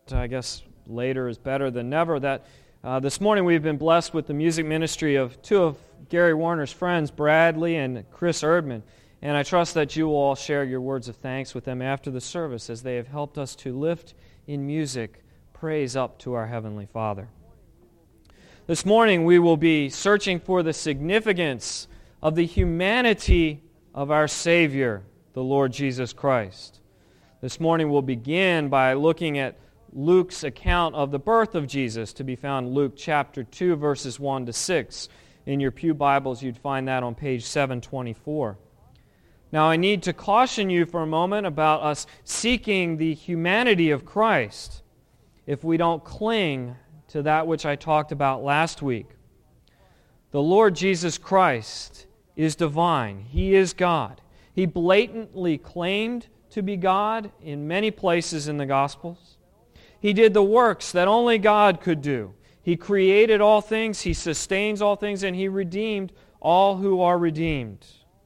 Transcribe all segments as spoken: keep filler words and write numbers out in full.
I guess later is better than never, that uh, this morning we've been blessed with the music ministry of two of Gary Warner's friends, Bradley and Chris Erdman. And I trust that you will all share your words of thanks with them after the service, as they have helped us to lift in music praise up to our Heavenly Father. This morning we will be searching for the significance of the humanity of our Savior, the Lord Jesus Christ. This morning we'll begin by looking at Luke's account of the birth of Jesus, to be found in Luke chapter two, verses one to six. In your pew Bibles, you'd find that on page seven twenty-four. Now, I need to caution you for a moment about us seeking the humanity of Christ if we don't cling to that which I talked about last week. The Lord Jesus Christ is divine. He is God. He blatantly claimed to be God in many places in the Gospels. He did the works that only God could do. He created all things, He sustains all things, and He redeemed all who are redeemed.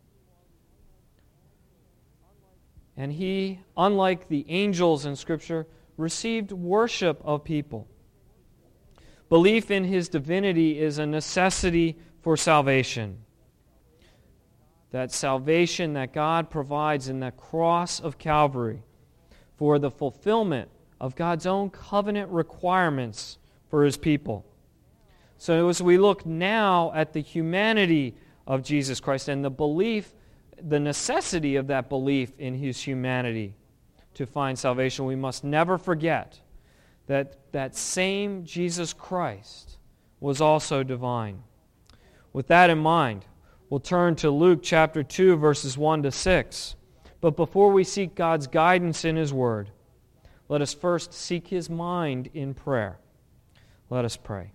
And He, unlike the angels in Scripture, received worship of people. Belief in His divinity is a necessity for salvation. That salvation that God provides in the cross of Calvary for the fulfillment of God's own covenant requirements for His people. So as we look now at the humanity of Jesus Christ and the belief, the necessity of that belief in His humanity to find salvation, we must never forget that that same Jesus Christ was also divine. With that in mind, we'll turn to Luke chapter two, verses one to six. But before we seek God's guidance in His Word, let us first seek His mind in prayer. Let us pray.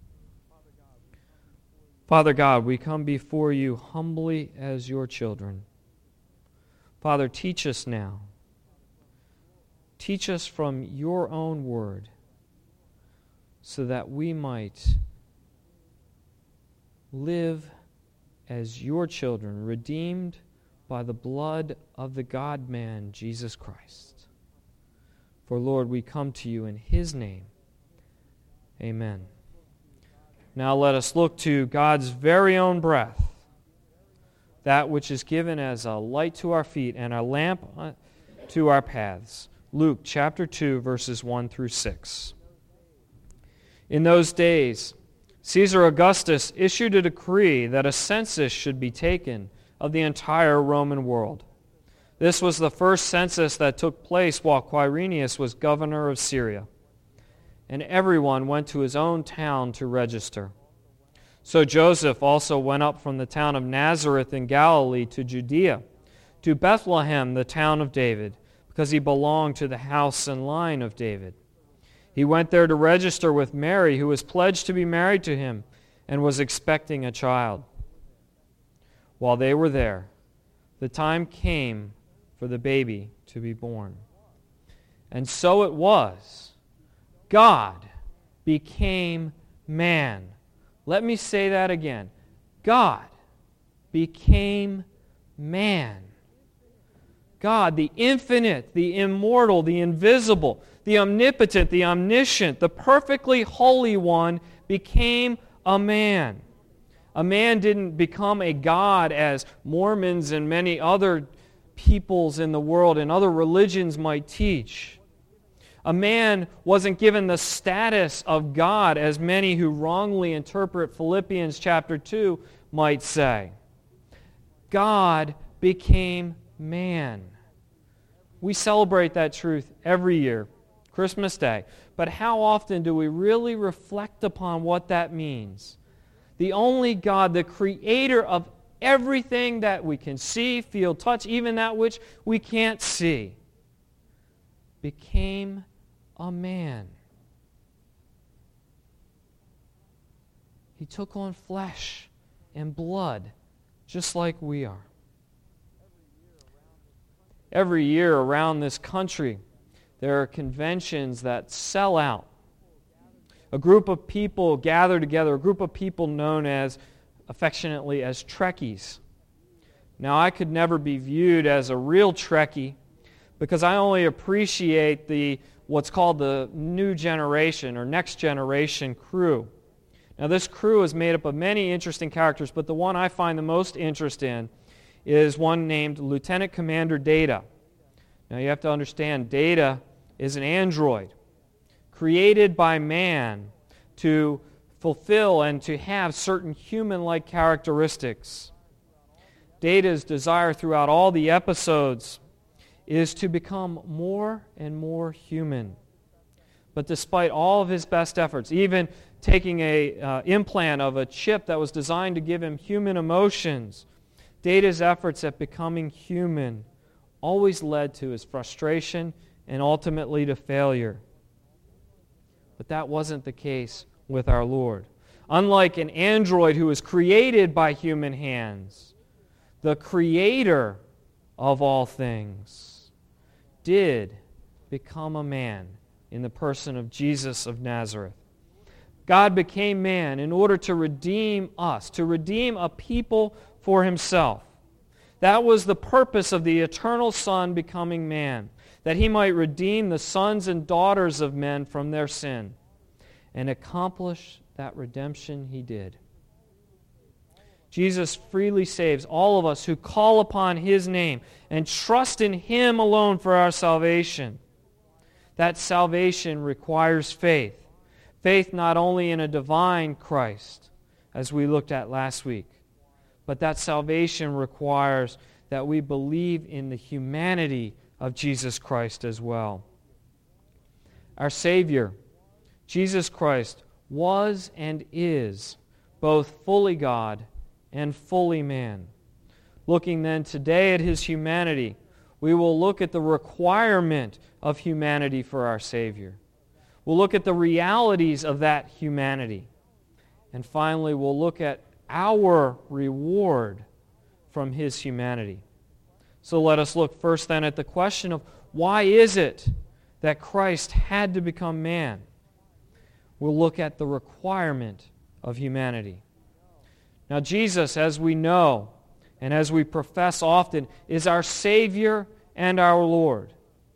Father God, we come before You humbly as Your children. Father, teach us now. Teach us from Your own Word, so that we might live as Your children, redeemed by the blood of the God-man, Jesus Christ. For, Lord, we come to You in His name. Amen. Now let us look to God's very own breath, that which is given as a light to our feet and a lamp to our paths. Luke chapter two, verses one through six. In those days, Caesar Augustus issued a decree that a census should be taken of the entire Roman world. This was the first census that took place while Quirinius was governor of Syria, and everyone went to his own town to register. So Joseph also went up from the town of Nazareth in Galilee to Judea, to Bethlehem, the town of David, because he belonged to the house and line of David. He went there to register with Mary, who was pledged to be married to him and was expecting a child. While they were there, the time came for the baby to be born. And so it was. God became man. Let me say that again. God became man. God, the infinite, the immortal, the invisible, the omnipotent, the omniscient, the perfectly holy one, became a man. A man didn't become a god as Mormons and many other peoples in the world and other religions might teach. A man wasn't given the status of God as many who wrongly interpret Philippians chapter two might say. God became man. We celebrate that truth every year, Christmas Day. But how often do we really reflect upon what that means? The only God, the creator of everything that we can see, feel, touch, even that which we can't see, became a man. He took on flesh and blood, just like we are. Every year around this country, there are conventions that sell out. A group of people gather together, a group of people known as, affectionately, as Trekkies. Now, I could never be viewed as a real Trekkie because I only appreciate the what's called the new generation or next generation crew. Now this crew is made up of many interesting characters, but the one I find the most interest in is one named Lieutenant Commander Data. Now you have to understand, Data is an android created by man to fulfill and to have certain human-like characteristics. Data's desire throughout all the episodes is to become more and more human. But despite all of his best efforts, even taking an uh, implant of a chip that was designed to give him human emotions, Data's efforts at becoming human always led to his frustration and ultimately to failure. But that wasn't the case with our Lord. Unlike an android who was created by human hands, the Creator of all things did become a man in the person of Jesus of Nazareth. God became man in order to redeem us, to redeem a people for himself. That was the purpose of the eternal Son becoming man, that he might redeem the sons and daughters of men from their sin. And accomplish that redemption he did. Jesus freely saves all of us who call upon his name and trust in him alone for our salvation. That salvation requires faith. Faith not only in a divine Christ, as we looked at last week, but that salvation requires that we believe in the humanity of Jesus Christ as well. Our Savior, Jesus Christ, was and is both fully God and fully man. Looking then today at his humanity, we will look at the requirement of humanity for our Savior. We'll look at the realities of that humanity. And finally, we'll look at our reward from his humanity. So let us look first then at the question of why is it that Christ had to become man? We'll look at the requirement of humanity. Now Jesus, as we know and as we profess often, is our Savior and our Lord.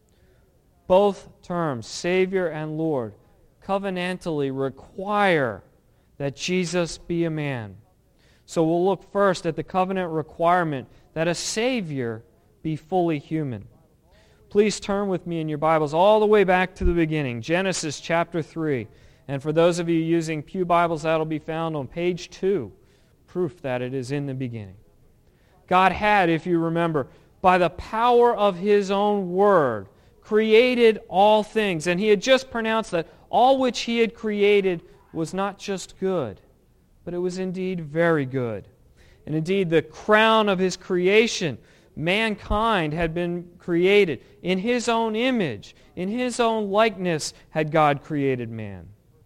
Both terms, Savior and Lord, covenantally require that Jesus be a man. So we'll look first at the covenant requirement that a Savior be fully human. Please turn with me in your Bibles all the way back to the beginning, Genesis chapter three. And for those of you using Pew Bibles, that'll be found on page two, proof that it is in the beginning. God had, if you remember, by the power of his own word, created all things. And he had just pronounced that all which he had created was not just good, but it was indeed very good. And indeed, the crown of his creation, mankind had been created. In his own image, in his own likeness, had God created man.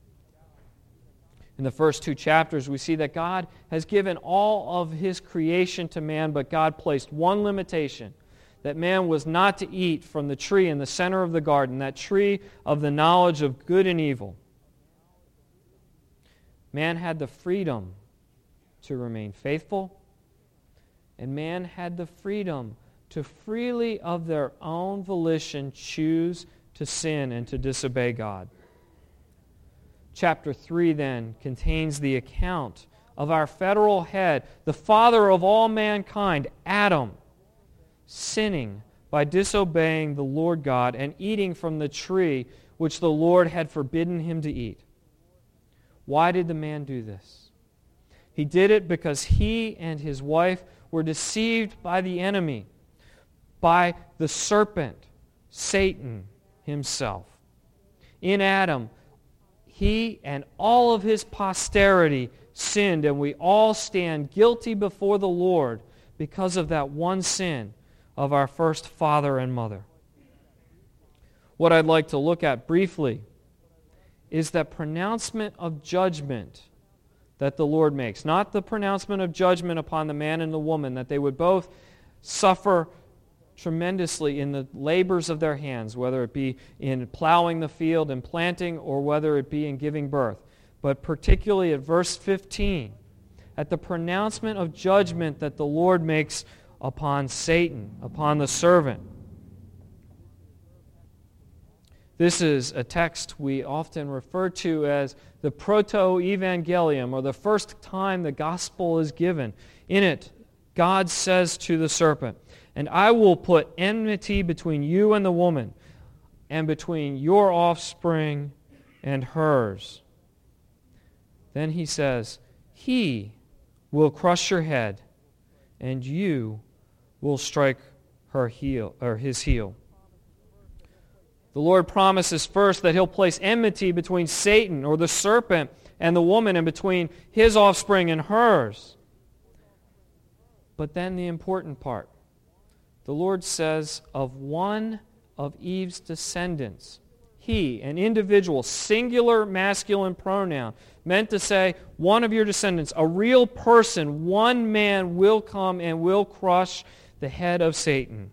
In the first two chapters, we see that God has given all of his creation to man, but God placed one limitation, that man was not to eat from the tree in the center of the garden, that tree of the knowledge of good and evil. Man had the freedom to remain faithful, and man had the freedom to freely of their own volition choose to sin and to disobey God. Chapter three then contains the account of our federal head, the father of all mankind, Adam, sinning by disobeying the Lord God and eating from the tree which the Lord had forbidden him to eat. Why did the man do this? He did it because he and his wife were deceived by the enemy, by the serpent, Satan himself. In Adam, he and all of his posterity sinned, and we all stand guilty before the Lord because of that one sin of our first father and mother. What I'd like to look at briefly is that pronouncement of judgment that the Lord makes. Not the pronouncement of judgment upon the man and the woman, that they would both suffer tremendously in the labors of their hands, whether it be in plowing the field and planting or whether it be in giving birth. But particularly at verse fifteen, at the pronouncement of judgment that the Lord makes upon Satan, upon the servant. This is a text we often refer to as the proto-evangelium, or the first time the gospel is given. In it, God says to the serpent, "And I will put enmity between you and the woman, and between your offspring and hers." Then he says, "He will crush your head, and you will strike her heel or his heel." The Lord promises first that He'll place enmity between Satan, or the serpent, and the woman, and between his offspring and hers. But then the important part. The Lord says of one of Eve's descendants, he, an individual, singular masculine pronoun, meant to say one of your descendants, a real person, one man will come and will crush the head of Satan.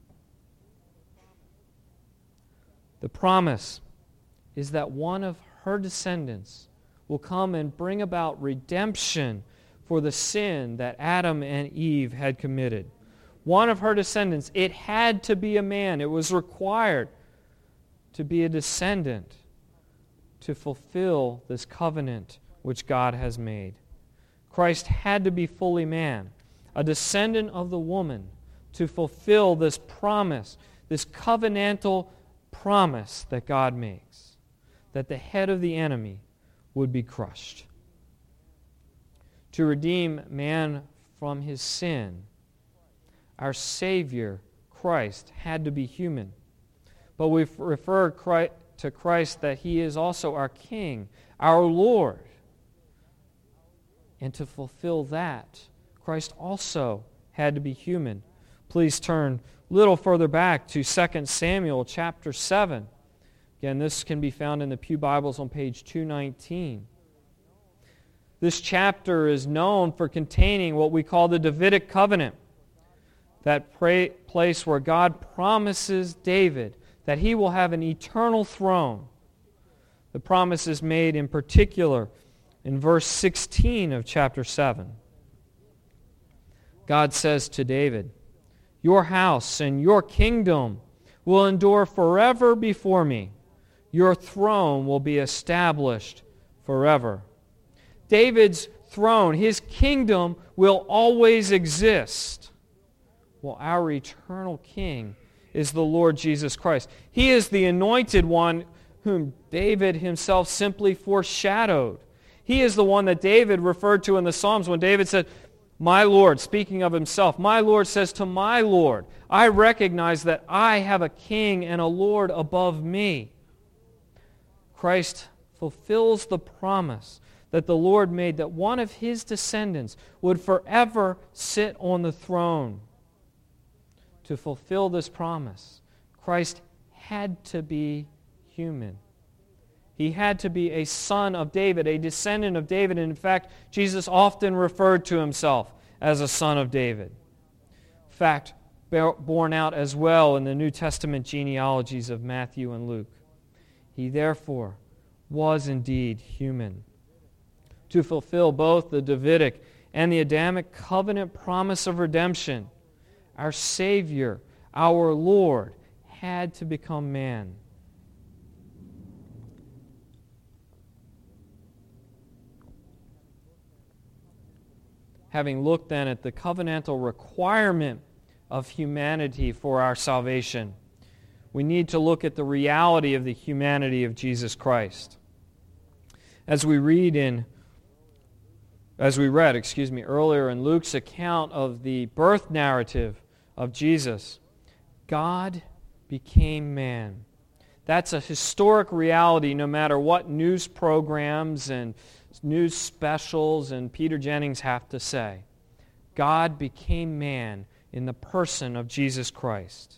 The promise is that one of her descendants will come and bring about redemption for the sin that Adam and Eve had committed. One of her descendants, it had to be a man. It was required to be a descendant to fulfill this covenant which God has made. Christ had to be fully man, a descendant of the woman, to fulfill this promise, this covenantal promise that God makes, that the head of the enemy would be crushed. To redeem man from his sin, our Savior, Christ, had to be human. But we've referred to Christ that He is also our King, our Lord. And to fulfill that, Christ also had to be human. Please turn a little further back to Second Samuel chapter seven. Again, this can be found in the Pew Bibles on page two nineteen. This chapter is known for containing what we call the Davidic covenant, that pra- place where God promises David that he will have an eternal throne. The promise is made in particular in verse sixteen of chapter seven. God says to David, "Your house and your kingdom will endure forever before me. Your throne will be established forever." David's throne, his kingdom, will always exist. Well, our eternal King is the Lord Jesus Christ. He is the anointed one whom David himself simply foreshadowed. He is the one that David referred to in the Psalms when David said, "My Lord," speaking of himself, "my Lord says to my Lord, I recognize that I have a King and a Lord above me." Christ fulfills the promise that the Lord made that one of His descendants would forever sit on the throne. To fulfill this promise, Christ had to be human. He had to be a son of David, a descendant of David. And in fact, Jesus often referred to Himself as a son of David. Fact borne out as well in the New Testament genealogies of Matthew and Luke. He therefore was indeed human. To fulfill both the Davidic and the Adamic covenant promise of redemption, our Savior, our Lord, had to become man. Having looked then at the covenantal requirement of humanity for our salvation, we need to look at the reality of the humanity of Jesus Christ. As we read in As we read, excuse me, earlier in Luke's account of the birth narrative of Jesus, God became man. That's a historic reality no matter what news programs and news specials and Peter Jennings have to say. God became man in the person of Jesus Christ.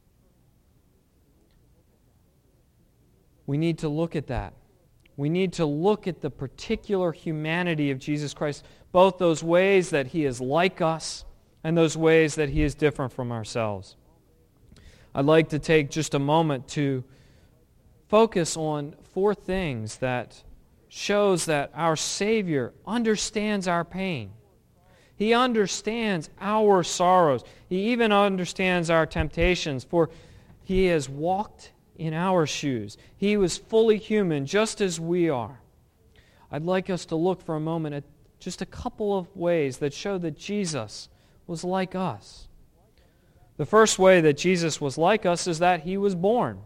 We need to look at that. We need to look at the particular humanity of Jesus Christ, both those ways that He is like us and those ways that He is different from ourselves. I'd like to take just a moment to focus on four things that shows that our Savior understands our pain. He understands our sorrows. He even understands our temptations, for He has walked in our shoes. He was fully human, just as we are. I'd like us to look for a moment at just a couple of ways that show that Jesus was like us. The first way that Jesus was like us is that He was born.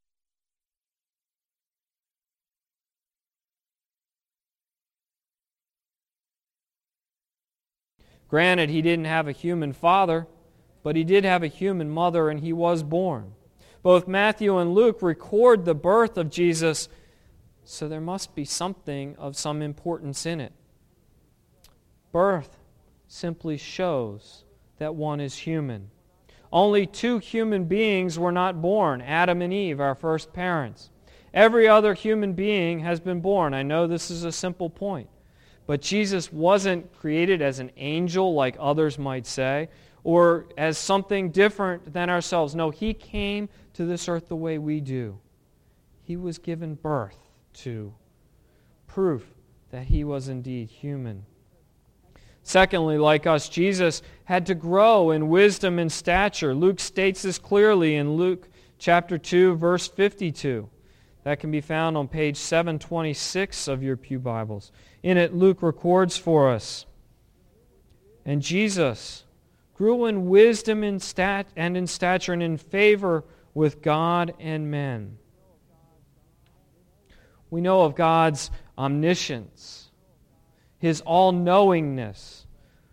Granted, He didn't have a human father, but He did have a human mother, and He was born. Both Matthew and Luke record the birth of Jesus, so there must be something of some importance in it. Birth simply shows that one is human. Only two human beings were not born, Adam and Eve, our first parents. Every other human being has been born. I know this is a simple point. But Jesus wasn't created as an angel like others might say, or as something different than ourselves. No, He came to this earth the way we do. He was given birth to, proof that He was indeed human. Secondly, like us, Jesus had to grow in wisdom and stature. Luke states this clearly in Luke chapter two, verse fifty-two. That can be found on page seven twenty-six of your pew Bibles. In it, Luke records for us, "And Jesus grew in wisdom and stat and in stature and in favor with God and men." We know of God's omniscience, His all-knowingness.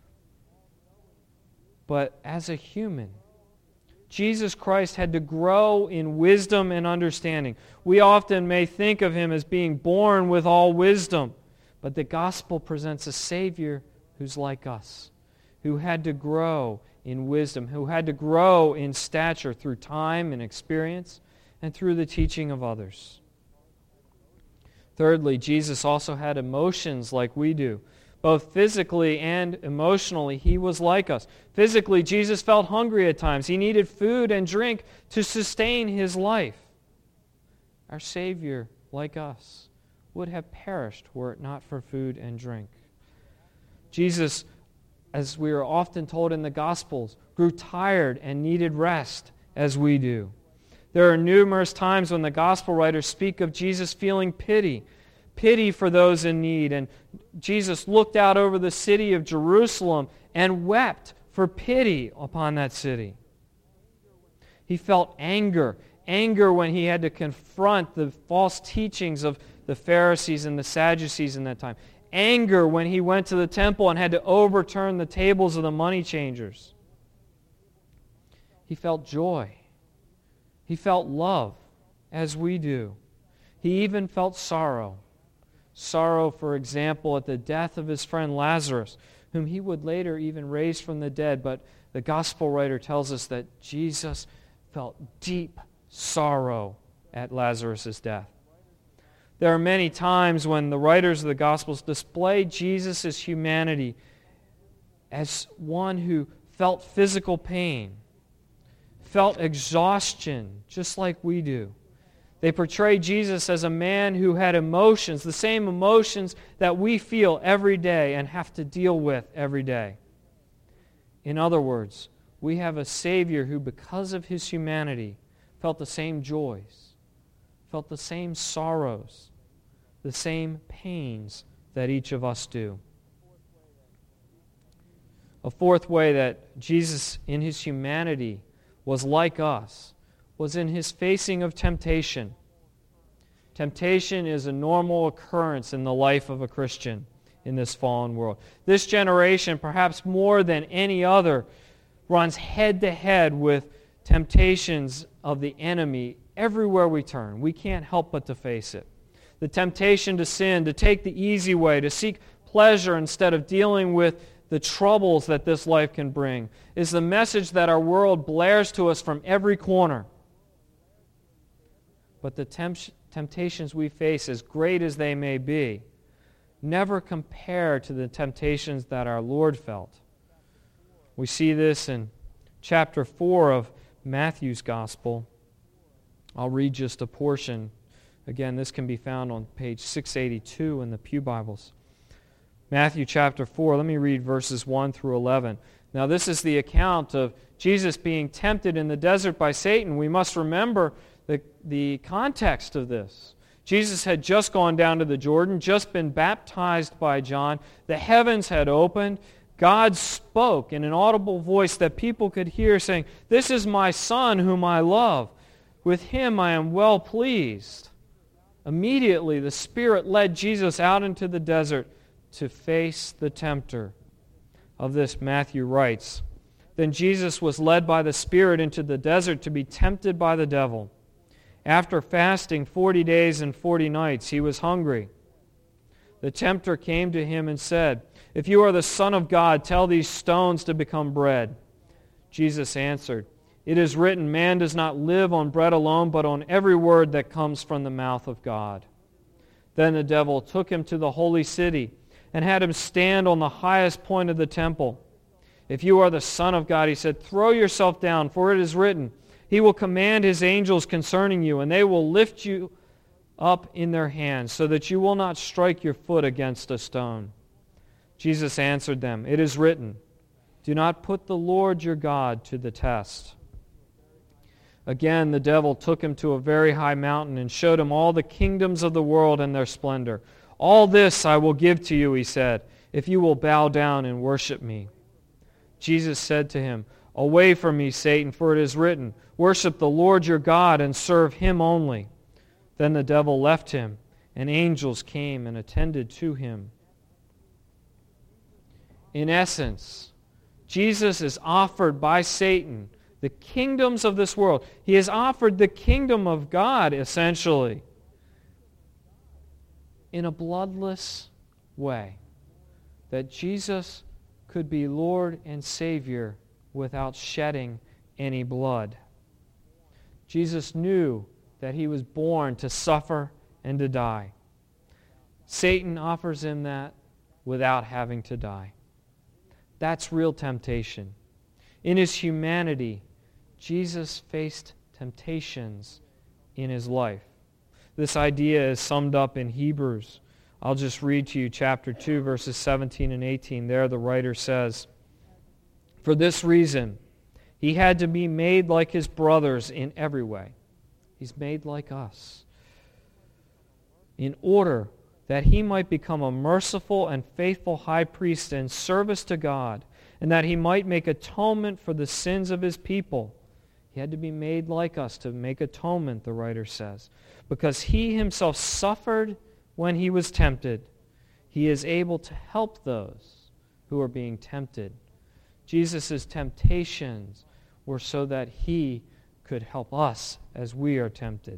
But as a human, Jesus Christ had to grow in wisdom and understanding. We often may think of Him as being born with all wisdom, but the gospel presents a Savior who's like us, who had to grow in wisdom, who had to grow in stature through time and experience and through the teaching of others. Thirdly, Jesus also had emotions like we do. Both physically and emotionally, He was like us. Physically, Jesus felt hungry at times. He needed food and drink to sustain His life. Our Savior, like us, would have perished were it not for food and drink. Jesus, as we are often told in the Gospels, grew tired and needed rest as we do. There are numerous times when the Gospel writers speak of Jesus feeling pity, pity for those in need. And Jesus looked out over the city of Jerusalem and wept for pity upon that city. He felt anger, anger when He had to confront the false teachings of the Pharisees and the Sadducees in that time. Anger when He went to the temple and had to overturn the tables of the money changers. He felt joy. He felt love, as we do. He even felt sorrow. Sorrow, for example, at the death of His friend Lazarus, whom He would later even raise from the dead. But the Gospel writer tells us that Jesus felt deep sorrow at Lazarus' death. There are many times when the writers of the Gospels display Jesus' humanity as one who felt physical pain, felt exhaustion, just like we do. They portray Jesus as a man who had emotions, the same emotions that we feel every day and have to deal with every day. In other words, we have a Savior who, because of His humanity, felt the same joys, felt the same sorrows, the same pains that each of us do. A fourth way that Jesus, in His humanity, was like us was in His facing of temptation. Temptation is a normal occurrence in the life of a Christian in this fallen world. This generation, perhaps more than any other, runs head-to-head with temptations of the enemy everywhere we turn. We can't help but to face it. The temptation to sin, to take the easy way, to seek pleasure instead of dealing with the troubles that this life can bring, is the message that our world blares to us from every corner. But the temp- temptations we face, as great as they may be, never compare to the temptations that our Lord felt. We see this in chapter four of Matthew's Gospel. I'll read just a portion. Again, this can be found on page six eighty-two in the Pew Bibles. Matthew chapter four, let me read verses one through eleven. Now this is the account of Jesus being tempted in the desert by Satan. We must remember the, the context of this. Jesus had just gone down to the Jordan, just been baptized by John. The heavens had opened. God spoke in an audible voice that people could hear, saying, "This is my Son whom I love. With him I am well pleased." Immediately the Spirit led Jesus out into the desert to face the tempter. Of this Matthew writes, "Then Jesus was led by the Spirit into the desert to be tempted by the devil. After fasting forty days and forty nights, he was hungry. The tempter came to him and said, 'If you are the Son of God, tell these stones to become bread.' Jesus answered, 'It is written, man does not live on bread alone, but on every word that comes from the mouth of God.' Then the devil took him to the holy city and had him stand on the highest point of the temple. 'If you are the Son of God,' he said, 'throw yourself down, for it is written, He will command His angels concerning you, and they will lift you up in their hands, so that you will not strike your foot against a stone.' Jesus answered them, 'It is written, do not put the Lord your God to the test.' Again the devil took him to a very high mountain and showed him all the kingdoms of the world and their splendor. 'All this I will give to you,' he said, 'if you will bow down and worship me.' Jesus said to him, 'Away from me, Satan, for it is written, worship the Lord your God and serve Him only.' Then the devil left him, and angels came and attended to him." In essence, Jesus is offered by Satan the kingdoms of this world. He is offered the kingdom of God, essentially, in a bloodless way, that Jesus could be Lord and Savior without shedding any blood. Jesus knew that He was born to suffer and to die. Satan offers Him that without having to die. That's real temptation. In His humanity, Jesus faced temptations in His life. This idea is summed up in Hebrews. I'll just read to you chapter two, verses seventeen and eighteen. There the writer says, "For this reason, He had to be made like His brothers in every way." He's made like us. "In order that He might become a merciful and faithful high priest in service to God, and that He might make atonement for the sins of His people." He had to be made like us to make atonement, the writer says. "Because He Himself suffered when He was tempted, He is able to help those who are being tempted." Jesus' temptations were so that He could help us as we are tempted.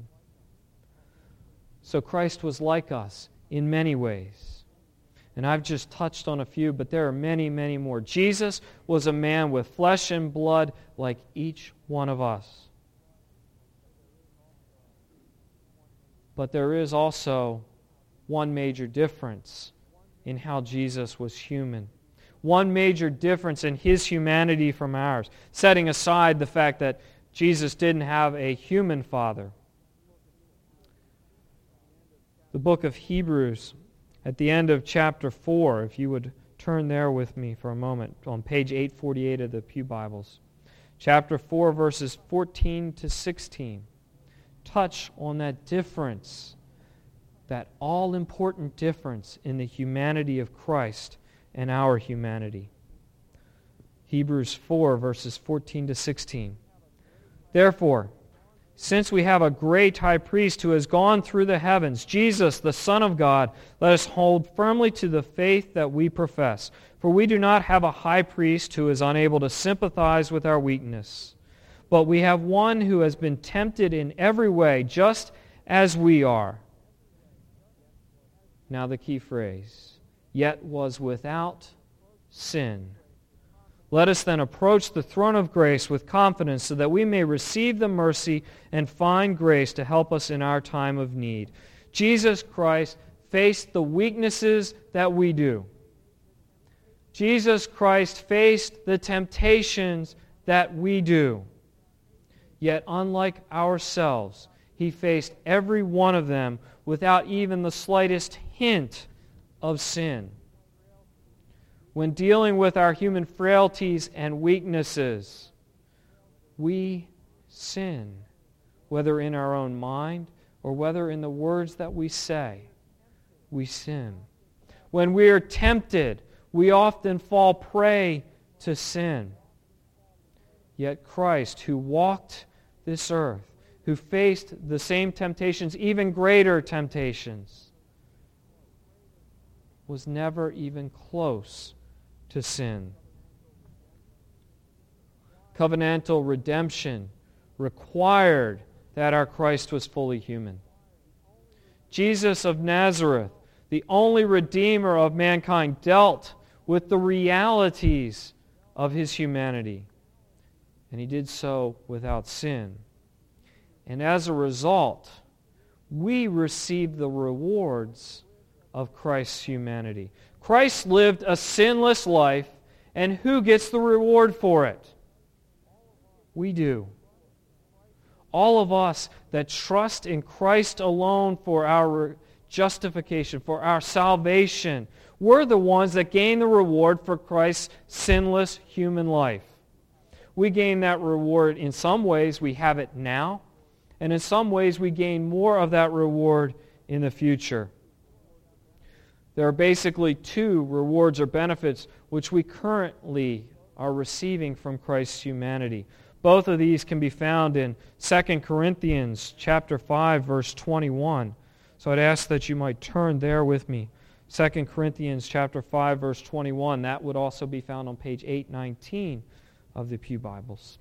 So Christ was like us in many ways. And I've just touched on a few, but there are many, many more. Jesus was a man with flesh and blood like each one of us. But there is also one major difference in how Jesus was human. One major difference in His humanity from ours, setting aside the fact that Jesus didn't have a human father. The book of Hebrews, at the end of chapter four, if you would turn there with me for a moment, on page eight forty-eight of the Pew Bibles. Chapter four, verses fourteen to sixteen, touch on that difference, that all-important difference in the humanity of Christ and our humanity. Hebrews four, verses fourteen to sixteen. "Therefore, since we have a great high priest who has gone through the heavens, Jesus, the Son of God, let us hold firmly to the faith that we profess. For we do not have a high priest who is unable to sympathize with our weakness, but we have one who has been tempted in every way, just as we are." Now the key phrase, "yet was without sin." Let us then approach the throne of grace with confidence so that we may receive the mercy and find grace to help us in our time of need. Jesus Christ faced the weaknesses that we do. Jesus Christ faced the temptations that we do. Yet unlike ourselves, He faced every one of them without even the slightest hint of sin. When dealing with our human frailties and weaknesses, we sin. whether in our own mind or whether in the words that we say, we sin. When we are tempted, we often fall prey to sin. Yet Christ, who walked this earth, who faced the same temptations, even greater temptations, was never even close to sin. Covenantal redemption required that our Christ was fully human. Jesus of Nazareth, the only Redeemer of mankind, dealt with the realities of his humanity. And he did so without sin. And as a result, we receive the rewards of Christ's humanity. Christ lived a sinless life, and who gets the reward for it? We do. All of us that trust in Christ alone for our justification, for our salvation, we're the ones that gain the reward for Christ's sinless human life. We gain that reward in some ways, we have it now, and in some ways we gain more of that reward in the future. There are basically two rewards or benefits which we currently are receiving from Christ's humanity. Both of these can be found in Second Corinthians chapter five, verse twenty-one. So I'd ask that you might turn there with me. Second Corinthians chapter five, verse twenty-one. That would also be found on page eight nineteen of the Pew Bibles.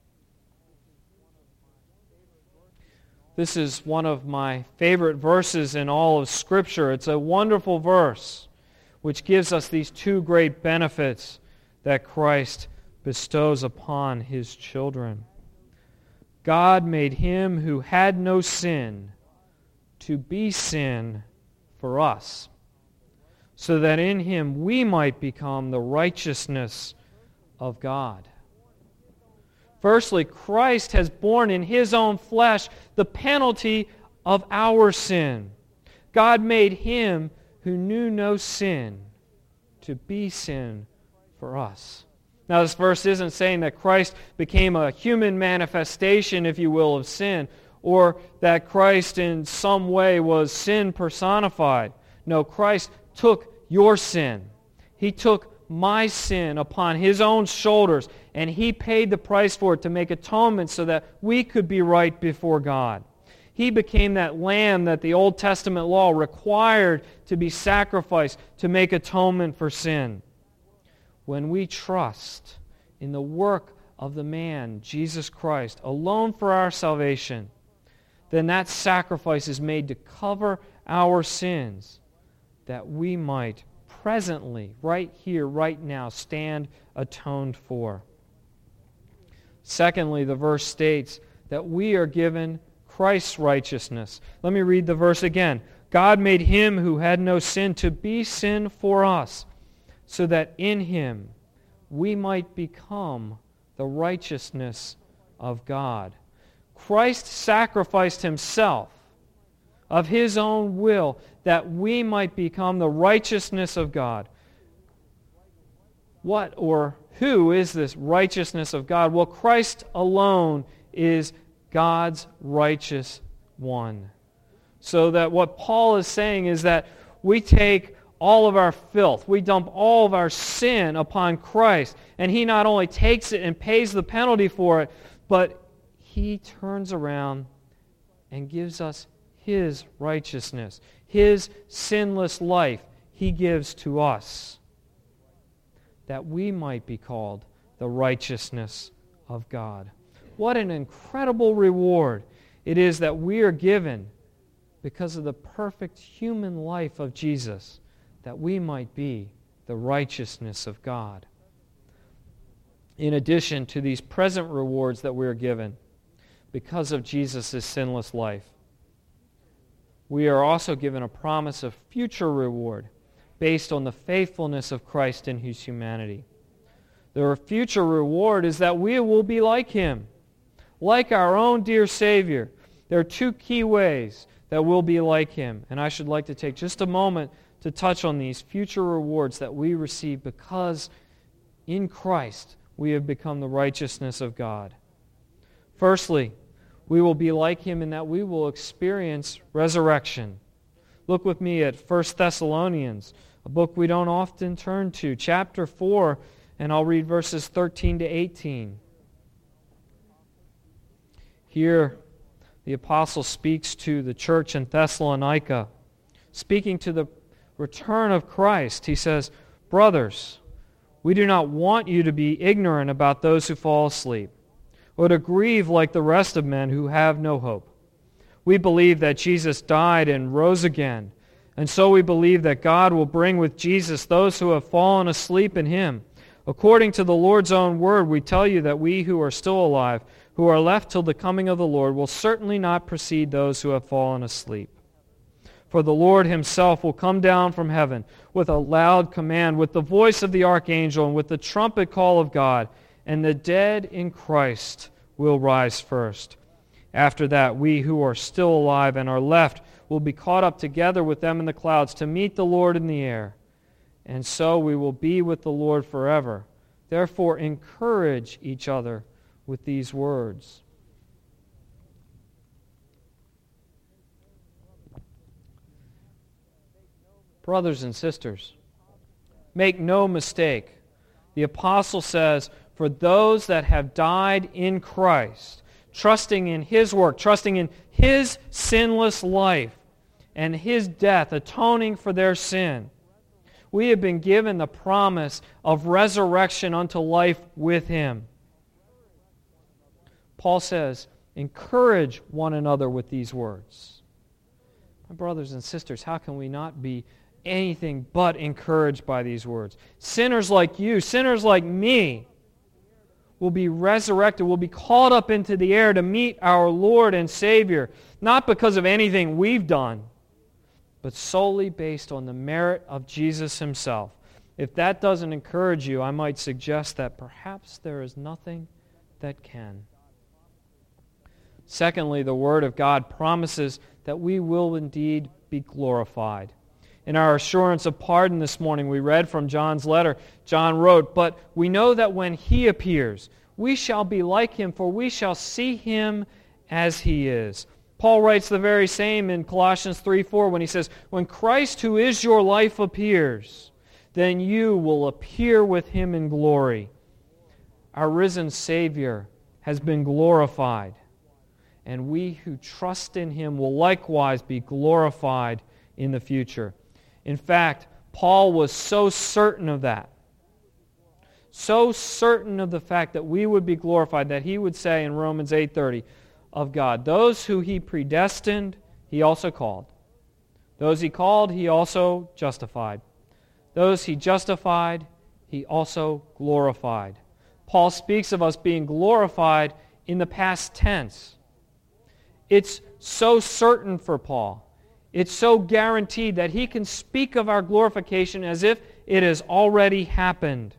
This is one of my favorite verses in all of Scripture. It's a wonderful verse which gives us these two great benefits that Christ bestows upon His children. God made Him who had no sin to be sin for us, so that in Him we might become the righteousness of God. Firstly, Christ has borne in His own flesh the penalty of our sin. God made Him who knew no sin to be sin for us. Now, this verse isn't saying that Christ became a human manifestation, if you will, of sin, or that Christ in some way was sin personified. No, Christ took your sin. He took my sin upon His own shoulders, and He paid the price for it to make atonement so that we could be right before God. He became that lamb that the Old Testament law required to be sacrificed to make atonement for sin. When we trust in the work of the man, Jesus Christ, alone for our salvation, then that sacrifice is made to cover our sins, that we might presently, right here, right now, stand atoned for. Secondly, the verse states that we are given Christ's righteousness. Let me read the verse again. God made Him who had no sin to be sin for us, so that in Him we might become the righteousness of God. Christ sacrificed Himself of His own will that we might become the righteousness of God. What or who is this righteousness of God? Well, Christ alone is God's righteous one. So that what Paul is saying is that we take all of our filth, we dump all of our sin upon Christ, and He not only takes it and pays the penalty for it, but He turns around and gives us His righteousness. His sinless life He gives to us, that we might be called the righteousness of God. What an incredible reward it is that we are given because of the perfect human life of Jesus, that we might be the righteousness of God. In addition to these present rewards that we are given because of Jesus' sinless life, we are also given a promise of future reward based on the faithfulness of Christ in His humanity. The future reward is that we will be like Him, like our own dear Savior. There are two key ways that we'll be like Him, and I should like to take just a moment to touch on these future rewards that we receive because in Christ we have become the righteousness of God. Firstly, We will be like him in that we will experience resurrection. Look with me at First Thessalonians, a book we don't often turn to, chapter four, and I'll read verses thirteen to eighteen. Here, the apostle speaks to the church in Thessalonica, speaking to the return of Christ. He says, "Brothers, we do not want you to be ignorant about those who fall asleep, or to grieve like the rest of men who have no hope. We believe that Jesus died and rose again, and so we believe that God will bring with Jesus those who have fallen asleep in him. According to the Lord's own word, we tell you that we who are still alive, who are left till the coming of the Lord, will certainly not precede those who have fallen asleep. For the Lord himself will come down from heaven with a loud command, with the voice of the archangel, and with the trumpet call of God, and the dead in Christ will rise first. After that, we who are still alive and are left will be caught up together with them in the clouds to meet the Lord in the air. And so we will be with the Lord forever. Therefore, encourage each other with these words." Brothers and sisters, make no mistake. The apostle says, for those that have died in Christ, trusting in his work, trusting in his sinless life and his death, atoning for their sin, we have been given the promise of resurrection unto life with him. Paul says, encourage one another with these words. My brothers and sisters, how can we not be anything but encouraged by these words? Sinners like you, sinners like me, will be resurrected, will be called up into the air to meet our Lord and Savior, not because of anything we've done, but solely based on the merit of Jesus himself. If that doesn't encourage you, I might suggest that perhaps there is nothing that can. Secondly, the Word of God promises that we will indeed be glorified. In our assurance of pardon this morning, we read from John's letter. John wrote, "But we know that when he appears, we shall be like him, for we shall see him as he is." Paul writes the very same in Colossians three four when he says, "When Christ, who is your life, appears, then you will appear with him in glory." Our risen Savior has been glorified, and we who trust in him will likewise be glorified in the future. In fact, Paul was so certain of that, so certain of the fact that we would be glorified, that he would say in Romans eight thirty of God, "Those who he predestined, he also called. Those he called, he also justified. Those he justified, he also glorified." Paul speaks of us being glorified in the past tense. It's so certain for Paul. It's so guaranteed that he can speak of our glorification as if it has already happened.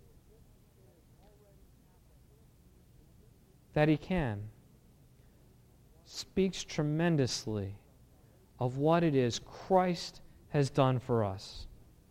That he can. Speaks tremendously of what it is Christ has done for us.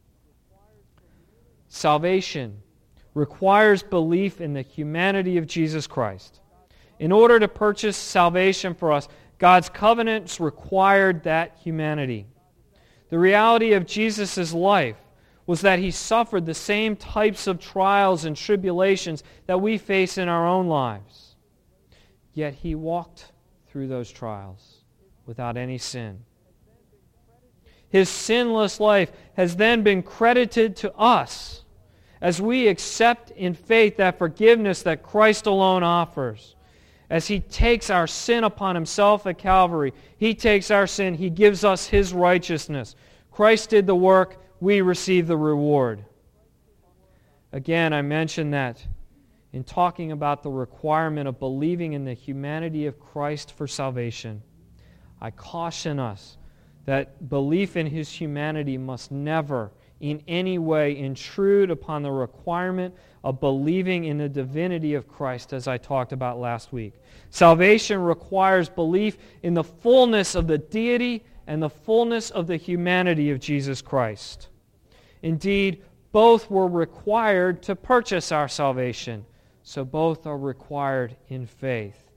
Salvation requires belief in the humanity of Jesus Christ. In order to purchase salvation for us, God's covenants required that humanity. The reality of Jesus' life was that he suffered the same types of trials and tribulations that we face in our own lives. Yet he walked through those trials without any sin. His sinless life has then been credited to us as we accept in faith that forgiveness that Christ alone offers. As he takes our sin upon himself at Calvary, he takes our sin, he gives us his righteousness. Christ did the work, we receive the reward. Again, I mentioned that in talking about the requirement of believing in the humanity of Christ for salvation. I caution us that belief in his humanity must never in any way intrude upon the requirement of believing in the divinity of Christ, as I talked about last week. Salvation requires belief in the fullness of the deity and the fullness of the humanity of Jesus Christ. Indeed, both were required to purchase our salvation, so both are required in faith.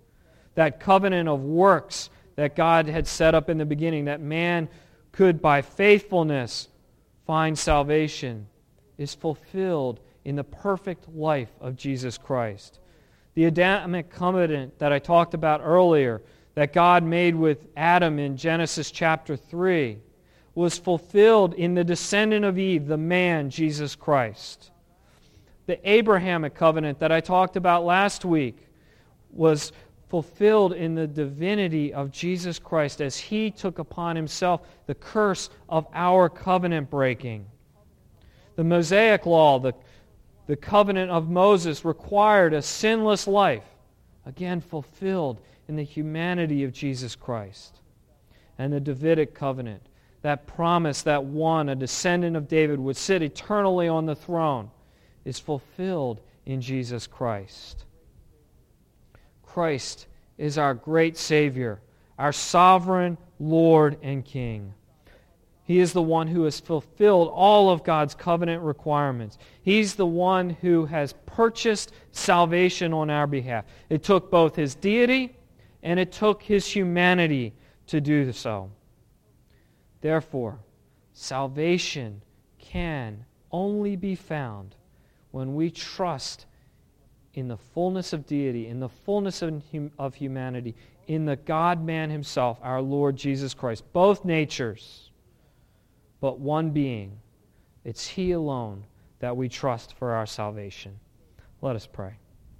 that covenant of works that God had set up in the beginning, that man could by faithfulness find salvation, is fulfilled in the perfect life of Jesus Christ. The Adamic covenant that I talked about earlier, that God made with Adam in Genesis chapter three, was fulfilled in the descendant of Eve, the man, Jesus Christ. The Abrahamic covenant that I talked about last week was fulfilled in the divinity of Jesus Christ as He took upon Himself the curse of our covenant breaking. The Mosaic law, the, the covenant of Moses, required a sinless life, again fulfilled in the humanity of Jesus Christ. And the Davidic covenant, that promise that one, a descendant of David, would sit eternally on the throne, is fulfilled in Jesus Christ. Christ is our great Savior, our sovereign Lord and King. He is the one who has fulfilled all of God's covenant requirements. He's the one who has purchased salvation on our behalf. It took both His deity and it took His humanity to do so. Therefore, salvation can only be found when we trust in the fullness of deity, in the fullness of, hum- of humanity, in the God-man Himself, our Lord Jesus Christ. Both natures, but one being. It's He alone that we trust for our salvation. Let us pray.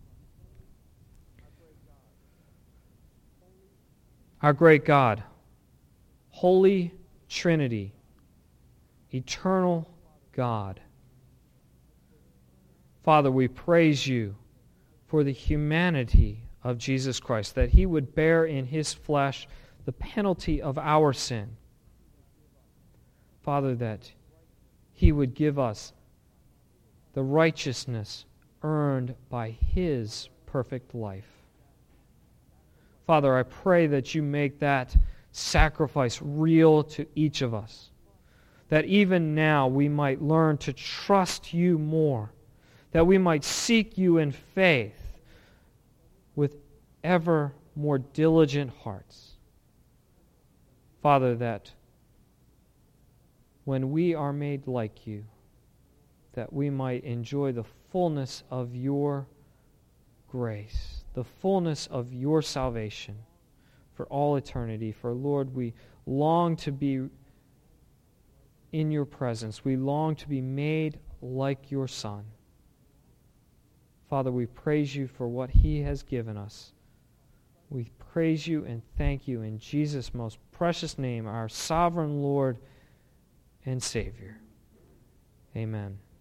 Our great God, Holy Trinity, eternal God. Father, we praise You for the humanity of Jesus Christ, that He would bear in His flesh the penalty of our sin. Father, that He would give us the righteousness earned by His perfect life. Father, I pray that You make that sacrifice real to each of us, that even now we might learn to trust You more, that we might seek You in faith with ever more diligent hearts. Father, that when we are made like You, that we might enjoy the fullness of Your grace, the fullness of Your salvation for all eternity. For Lord, we long to be in Your presence. We long to be made like Your Son. Father, we praise You for what He has given us. We praise You and thank You in Jesus' most precious name, our sovereign Lord and Savior. Amen.